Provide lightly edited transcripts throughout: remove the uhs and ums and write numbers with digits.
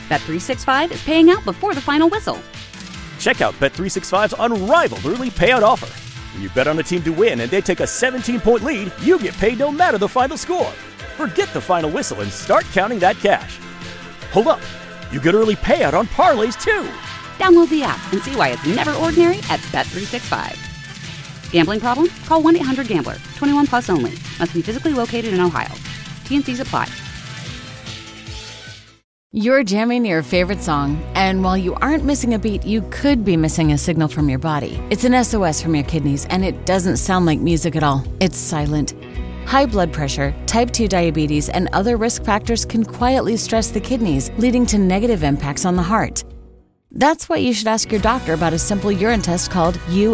Bet365 is paying out before the final whistle. Check out Bet365's unrivaled early payout offer. When you bet on a team to win and they take a 17-point lead, you get paid no matter the final score. Forget the final whistle and start counting that cash. Hold up. You get early payout on parlays, too. Download the app and see why it's never ordinary at Bet365. Gambling problem? Call 1-800-GAMBLER. 21 plus only. Must be physically located in Ohio. T&Cs apply. You're jamming your favorite song, and while you aren't missing a beat, you could be missing a signal from your body. It's an SOS from your kidneys, and it doesn't sound like music at all. It's silent. High blood pressure, type 2 diabetes, and other risk factors can quietly stress the kidneys, leading to negative impacts on the heart. That's why you should ask your doctor about a simple urine test called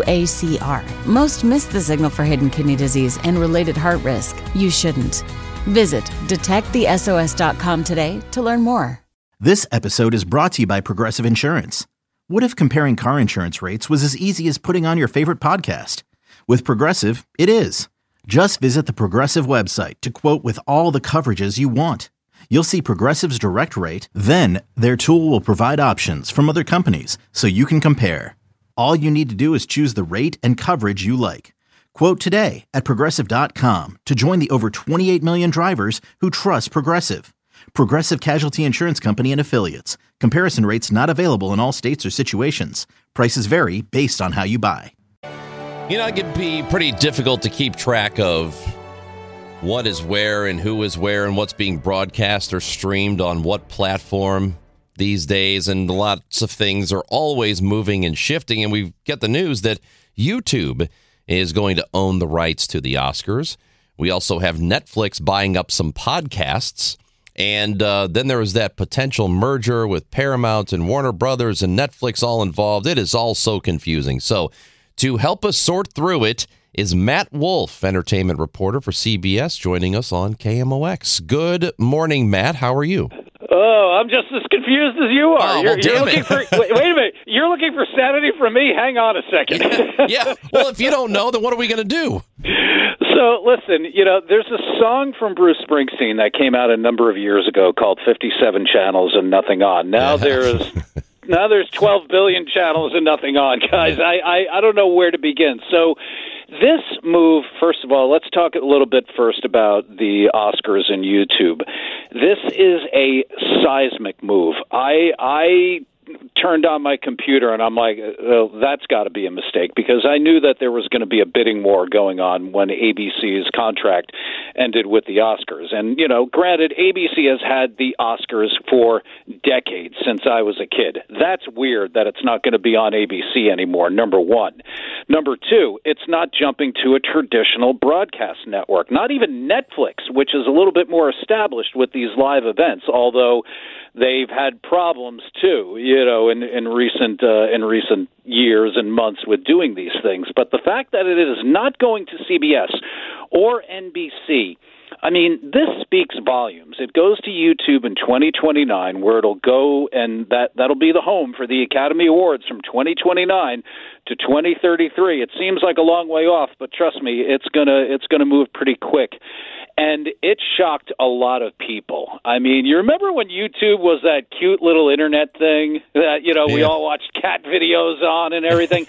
UACR. Most miss the signal for hidden kidney disease and related heart risk. You shouldn't. Visit detectthesos.com today to learn more. This episode is brought to you by Progressive Insurance. What if comparing car insurance rates was as easy as putting on your favorite podcast? With Progressive, it is. Just visit the Progressive website to quote with all the coverages you want. You'll see Progressive's direct rate, then their tool will provide options from other companies so you can compare. All you need to do is choose the rate and coverage you like. Quote today at Progressive.com to join the over 28 million drivers who trust Progressive. Progressive Casualty Insurance Company and Affiliates. Comparison rates not available in all states or situations. Prices vary based on how you buy. You know, it can be pretty difficult to keep track of what is where and who is where and what's being broadcast or streamed on what platform these days. And lots of things are always moving and shifting. And we get the news that YouTube is going to own the rights to the Oscars. We also have Netflix buying up some podcasts. And then there was that potential merger with Paramount and Warner Brothers and Netflix all involved. It is all so confusing. So to help us sort through it is Matt Wolf, entertainment reporter for CBS, joining us on KMOX. Good morning, Matt. How are you? Oh, I'm just as confused as you are. Oh, you're well, looking for wait a minute. You're looking for sanity from me? Hang on a second. Yeah. Well, if you don't know, then what are we going to do? So, listen, there's a song from Bruce Springsteen that came out a number of years ago called 57 Channels and Nothing On. Now there's 12 billion channels and nothing on, guys. I don't know where to begin. So this move, first of all, let's talk a little bit first about the Oscars and YouTube. This is a seismic move. I turned on my computer and I'm like, well, that's got to be a mistake, because I knew that there was going to be a bidding war going on when ABC's contract ended with the Oscars. And, granted, ABC has had the Oscars for decades, since I was a kid. That's weird that it's not going to be on ABC anymore, number one. Number two, it's not jumping to a traditional broadcast network, not even Netflix, which is a little bit more established with these live events, although they've had problems too, in recent years and months with doing these things. But the fact that it is not going to CBS or NBC, I mean, this speaks volumes. It goes to YouTube in 2029, where it'll go, and that'll be the home for the Academy Awards from 2029 to 2033. It seems like a long way off, but trust me, it's gonna move pretty quick. And it shocked a lot of people. I mean, you remember when YouTube was that cute little internet thing that, we all watched cat videos on and everything?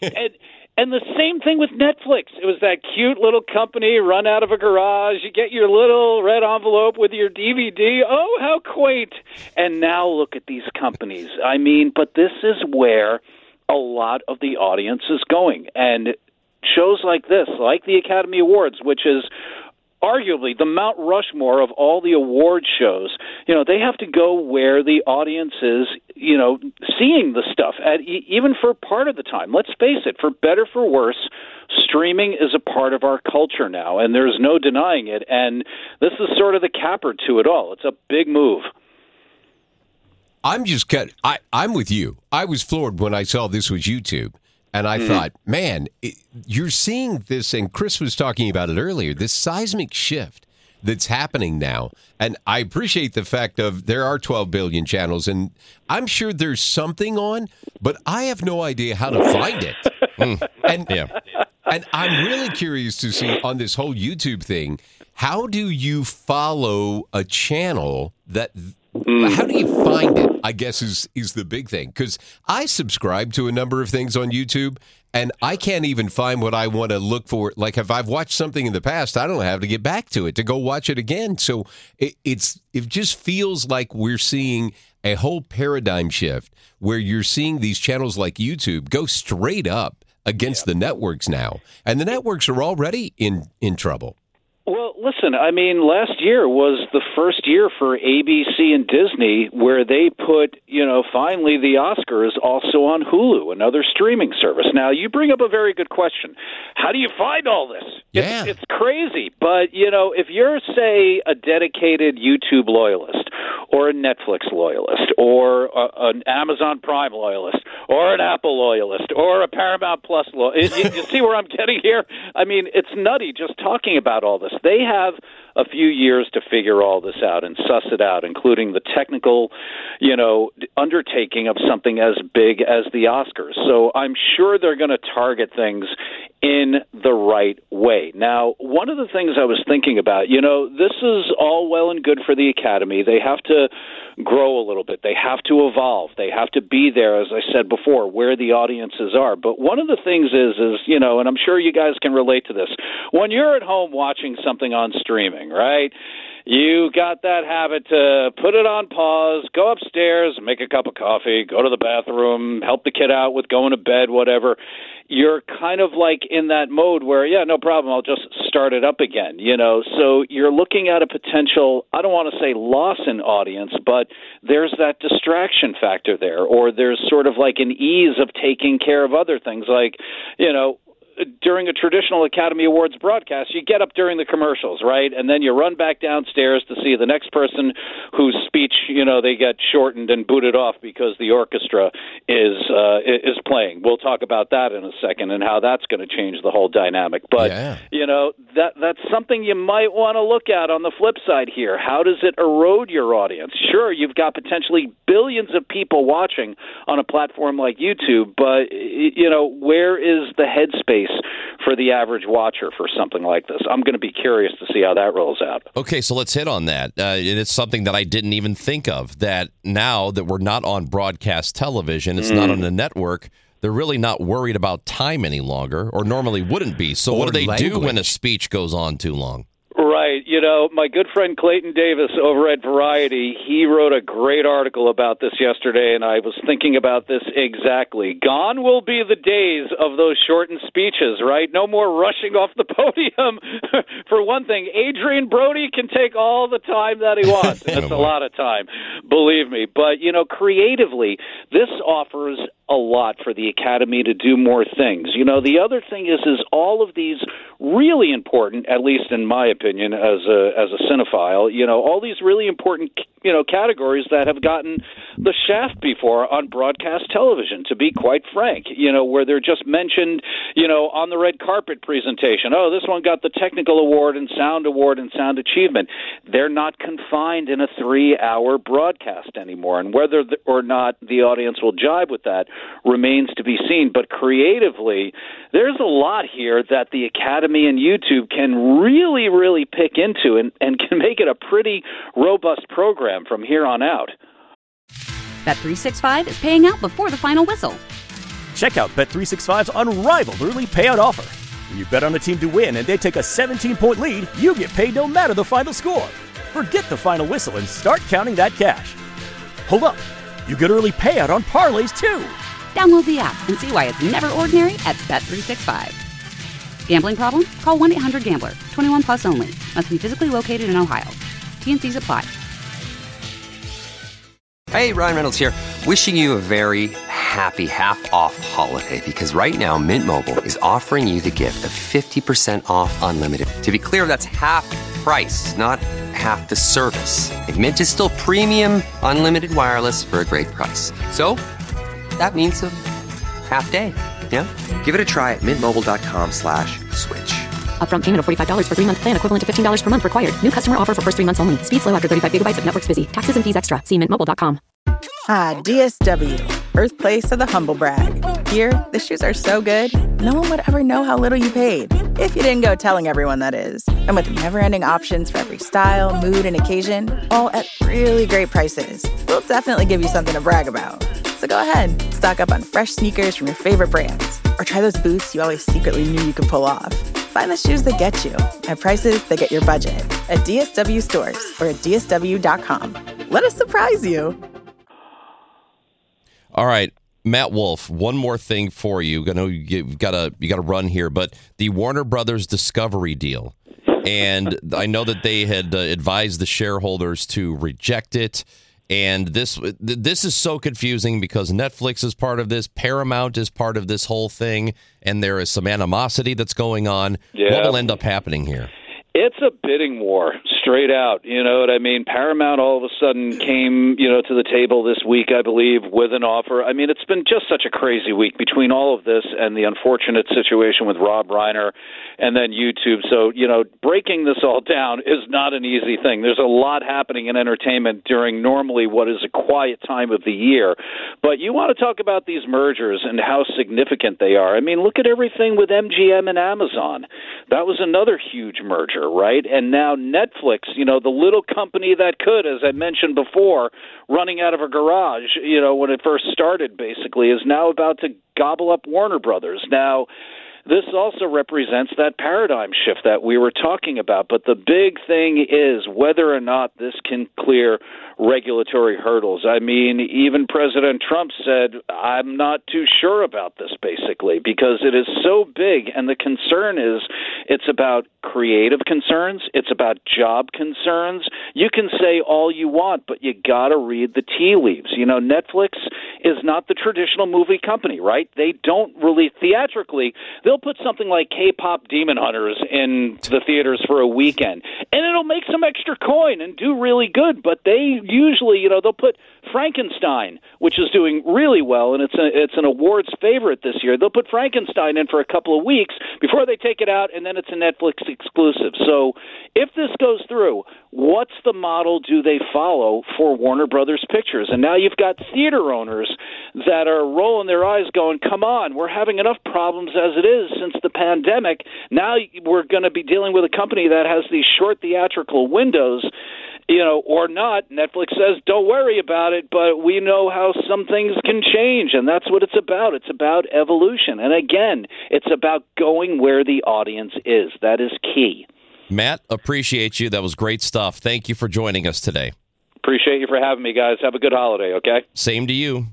And the same thing with Netflix. It was that cute little company run out of a garage. You get your little red envelope with your DVD. Oh, how quaint. And now look at these companies. I mean, but this is where a lot of the audience is going. And shows like this, like the Academy Awards, which is arguably the Mount Rushmore of all the award shows, they have to go where the audience is, seeing the stuff, even for part of the time. Let's face it, for better, for worse, streaming is a part of our culture now, and there's no denying it. And this is sort of the capper to it all. It's a big move. I'm with you. I was floored when I saw this was YouTube. And I thought, man, you're seeing this, and Chris was talking about it earlier, this seismic shift that's happening now. And I appreciate the fact of there are 12 billion channels, and I'm sure there's something on, but I have no idea how to find it. And I'm really curious to see on this whole YouTube thing, how do you follow a channel that How do you find it, I guess, is the big thing. Because I subscribe to a number of things on YouTube, and I can't even find what I want to look for. Like, if I've watched something in the past, I don't know how to get back to it, to go watch it again. So it just feels like we're seeing a whole paradigm shift where you're seeing these channels like YouTube go straight up against the networks now. And the networks are already in trouble. Well, listen, I mean, last year was the first year for ABC and Disney where they put, finally the Oscars also on Hulu, another streaming service. Now, you bring up a very good question. How do you find all this? Yeah. It's crazy. But, if you're, say, a dedicated YouTube loyalist or a Netflix loyalist or an Amazon Prime loyalist or an Apple loyalist or a Paramount Plus loyalist, you see where I'm getting here? I mean, it's nutty just talking about all this. They have a few years to figure all this out and suss it out, including the technical, undertaking of something as big as the Oscars. So I'm sure they're going to target things in the right way. Now, one of the things I was thinking about, this is all well and good for the Academy. They have to grow a little bit. They have to evolve. They have to be there, as I said before, where the audiences are. But one of the things is, and I'm sure you guys can relate to this, when you're at home watching something on streaming, right? You got that habit to put it on pause, go upstairs, make a cup of coffee, go to the bathroom, help the kid out with going to bed, whatever. You're kind of like in that mode where, yeah, no problem, I'll just start it up again, So you're looking at a potential, I don't want to say loss in audience, but there's that distraction factor there, or there's sort of like an ease of taking care of other things like, during a traditional Academy Awards broadcast, you get up during the commercials, right? And then you run back downstairs to see the next person whose speech, they get shortened and booted off because the orchestra is playing. We'll talk about that in a second and how that's going to change the whole dynamic. But, that's something you might want to look at on the flip side here. How does it erode your audience? Sure, you've got potentially billions of people watching on a platform like YouTube, but, where is the headspace for the average watcher for something like this? I'm going to be curious to see how that rolls out. Okay, so let's hit on that. It's something that I didn't even think of, that now that we're not on broadcast television, it's not on a network, they're really not worried about time any longer, or normally wouldn't be. So what do they do when a speech goes on too long? Right. My good friend Clayton Davis over at Variety, he wrote a great article about this yesterday, and I was thinking about this exactly. Gone will be the days of those shortened speeches, right? No more rushing off the podium. For one thing, Adrian Brody can take all the time that he wants. It's a lot of time, believe me. But, creatively, this offers a lot for the Academy to do more things. The other thing is all of these really important, at least in my opinion, as a cinephile, all these really important, categories that have gotten the shaft before on broadcast television, to be quite frank, where they're just mentioned, on the red carpet presentation. Oh, this one got the technical award and sound achievement. They're not confined in a 3-hour broadcast anymore. And whether or not the audience will jibe with that remains to be seen. But creatively, there's a lot here that the Academy and YouTube can really, really pick into and can make it a pretty robust program from here on out. Bet365 is paying out before the final whistle. Check out Bet365's unrivaled early payout offer. When you bet on a team to win and they take a 17-point lead, you get paid no matter the final score. Forget the final whistle and start counting that cash. Hold up. You get early payout on parlays, too. Download the app and see why it's never ordinary at Bet365. Gambling problem? Call 1-800-GAMBLER. 21 plus only. Must be physically located in Ohio. T&Cs apply. Hey, Ryan Reynolds here. Wishing you a very happy half-off holiday, because right now Mint Mobile is offering you the gift of 50% off unlimited. To be clear, that's half price, not half the service. And Mint is still premium unlimited wireless for a great price. So that means a half day. Yeah? Give it a try at mintmobile.com/switch. Upfront payment of $45 for 3-month plan, equivalent to $15 per month required. New customer offer for first 3 months only. Speed slow after 35 gigabytes if network's busy. Taxes and fees extra. See mintmobile.com. Hi, DSW, birthplace of the humble brag. Here, the shoes are so good, no one would ever know how little you paid. If you didn't go telling everyone, that is. And with never-ending options for every style, mood, and occasion, all at really great prices, we'll definitely give you something to brag about. So go ahead, stock up on fresh sneakers from your favorite brands, or try those boots you always secretly knew you could pull off. Find the shoes that get you at prices that get your budget at DSW stores or at DSW.com. Let us surprise you. All right, Matt Wolf, one more thing for you. I know you got to run here, but the Warner Brothers Discovery deal. And I know that they had advised the shareholders to reject it. And this is so confusing because Netflix is part of this, Paramount is part of this whole thing, and there is some animosity that's going on. Yeah. What will end up happening here? It's a bidding war, straight out. You know what I mean? Paramount all of a sudden came, to the table this week, I believe, with an offer. I mean, it's been just such a crazy week between all of this and the unfortunate situation with Rob Reiner and then YouTube. So, breaking this all down is not an easy thing. There's a lot happening in entertainment during normally what is a quiet time of the year. But you want to talk about these mergers and how significant they are. I mean, look at everything with MGM and Amazon. That was another huge merger, right? And now Netflix, the little company that could, as I mentioned before, running out of a garage, when it first started, basically, is now about to gobble up Warner Brothers. Now, this also represents that paradigm shift that we were talking about. But the big thing is whether or not this can clear regulatory hurdles. I mean, even President Trump said, I'm not too sure about this, basically, because it is so big. And the concern is it's about creative concerns. It's about job concerns. You can say all you want, but you got to read the tea leaves. Netflix is not the traditional movie company, right? They don't really theatrically. They'll put something like K-pop Demon Hunters in the theaters for a weekend, and it'll make some extra coin and do really good. But they usually, they'll put Frankenstein, which is doing really well, and it's an awards favorite this year. They'll put Frankenstein in for a couple of weeks before they take it out, and then it's a Netflix exclusive. So if this goes through, what's the model do they follow for Warner Brothers Pictures? And now you've got theater owners that are rolling their eyes going, come on, we're having enough problems as it is since the pandemic. Now we're going to be dealing with a company that has these short theatrical windows, or not. Netflix says, don't worry about it, but we know how some things can change, and that's what it's about. It's about evolution. And again, it's about going where the audience is. That is key. Matt, appreciate you. That was great stuff. Thank you for joining us today. Appreciate you for having me, guys. Have a good holiday, okay? Same to you.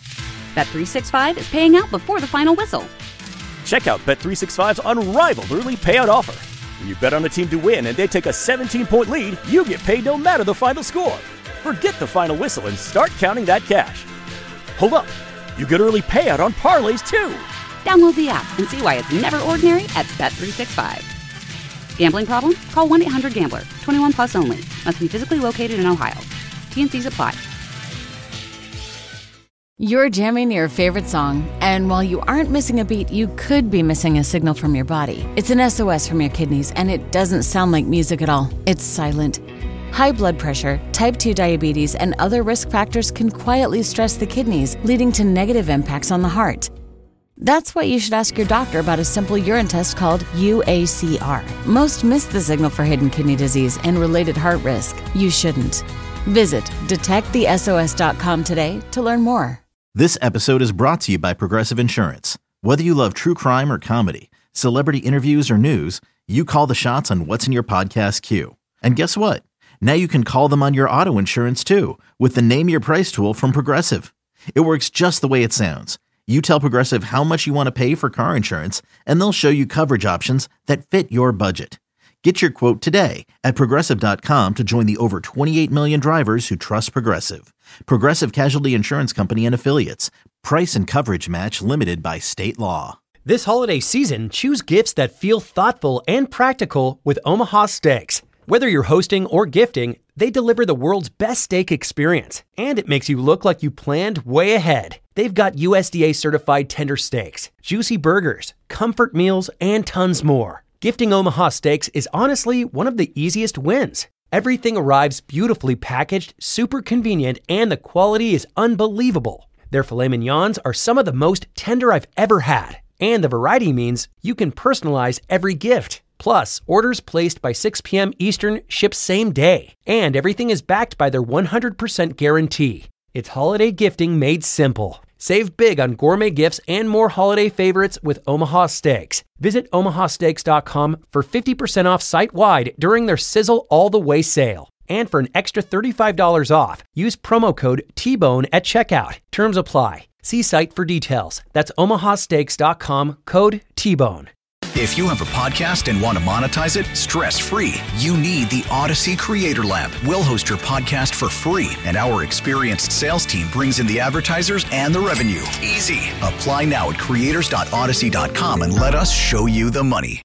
Bet365 is paying out before the final whistle. Check out Bet365's unrivaled early payout offer. When you bet on a team to win and they take a 17-point lead, you get paid no matter the final score. Forget the final whistle and start counting that cash. Hold up. You get early payout on parlays, too. Download the app and see why it's never ordinary at Bet365. Gambling problem? Call 1-800-GAMBLER. 21 plus only. Must be physically located in Ohio. T&Cs apply. You're jamming your favorite song, and while you aren't missing a beat, you could be missing a signal from your body. It's an SOS from your kidneys, and it doesn't sound like music at all. It's silent. High blood pressure, type 2 diabetes, and other risk factors can quietly stress the kidneys, leading to negative impacts on the heart. That's why you should ask your doctor about a simple urine test called UACR. Most miss the signal for hidden kidney disease and related heart risk. You shouldn't. Visit detectthesos.com today to learn more. This episode is brought to you by Progressive Insurance. Whether you love true crime or comedy, celebrity interviews or news, you call the shots on what's in your podcast queue. And guess what? Now you can call them on your auto insurance too with the Name Your Price tool from Progressive. It works just the way it sounds. You tell Progressive how much you want to pay for car insurance, and they'll show you coverage options that fit your budget. Get your quote today at Progressive.com to join the over 28 million drivers who trust Progressive. Progressive Casualty Insurance Company and Affiliates. Price and coverage match limited by state law. This holiday season, choose gifts that feel thoughtful and practical with Omaha Steaks. Whether you're hosting or gifting, they deliver the world's best steak experience, and it makes you look like you planned way ahead. They've got USDA certified tender steaks, juicy burgers, comfort meals, and tons more. Gifting Omaha Steaks is honestly one of the easiest wins. Everything arrives beautifully packaged, super convenient, and the quality is unbelievable. Their filet mignons are some of the most tender I've ever had. And the variety means you can personalize every gift. Plus, orders placed by 6 p.m. Eastern ship same day. And everything is backed by their 100% guarantee. It's holiday gifting made simple. Save big on gourmet gifts and more holiday favorites with Omaha Steaks. Visit omahasteaks.com for 50% off site-wide during their Sizzle All the Way sale. And for an extra $35 off, use promo code TBONE at checkout. Terms apply. See site for details. That's omahasteaks.com, code TBONE. If you have a podcast and want to monetize it stress-free, you need the Odyssey Creator Lab. We'll host your podcast for free, and our experienced sales team brings in the advertisers and the revenue. Easy. Apply now at creators.odyssey.com and let us show you the money.